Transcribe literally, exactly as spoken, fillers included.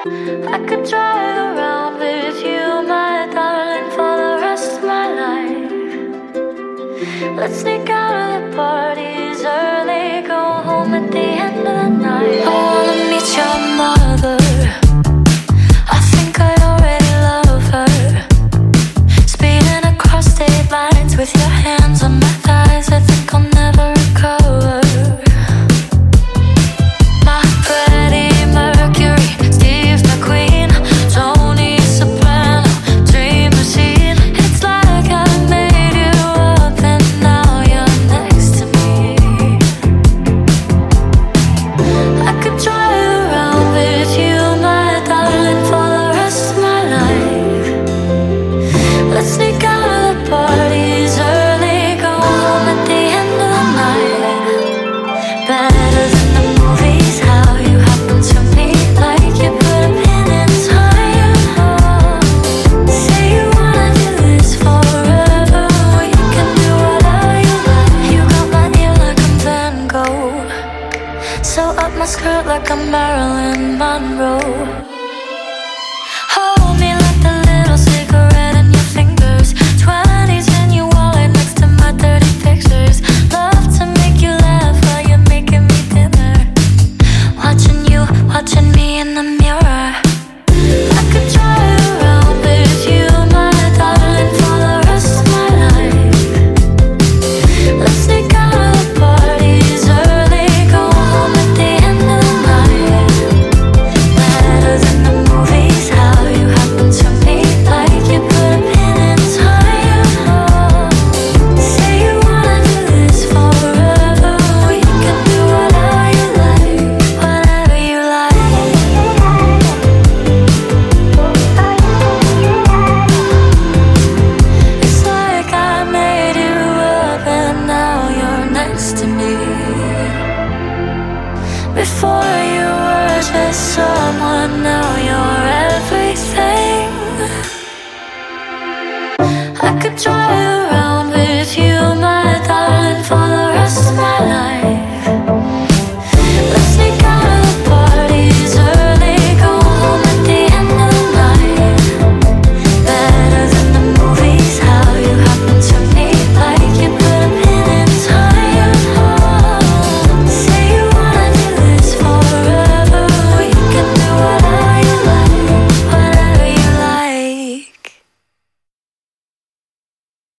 I could drive around with you, my darling, for the rest of my life. Let's sneak out of the parties early, go home at the end of the night. I wanna meet your mother, I think I already love her. Speeding across state lines with your hands on my thighs, I think I'll never recover. My Freddie Mercury, Steve McQueen, Tony Soprano, dream machine. It's like I made you up and now you're next to me. I could drive around with you, my darling, for the rest of my life. Let's sneak out of the parties early, go home at the end of the night. Better than the movies, how you happen to me, like you put a pin in time. Say you wanna do this forever, we can do whatever you like. You got my ear like I'm Van Gogh, sew up my skirt like I'm Marilyn Monroe. Hold me like the little cigarette in your fingers, twenties in your wallet next to my dirty pictures. Love to make you laugh while you're making me dinner, watching you, watching me in the mirror. I could drive around with you, my darling, for the rest of my life. Let's sneak out of the parties early, go home at the end of the night. Better than the movies, how you happen to me, like you put a pin in time. Say you wanna do this forever, we can do whatever you like, whatever you like. It's like I made you up and now you're next to me. Before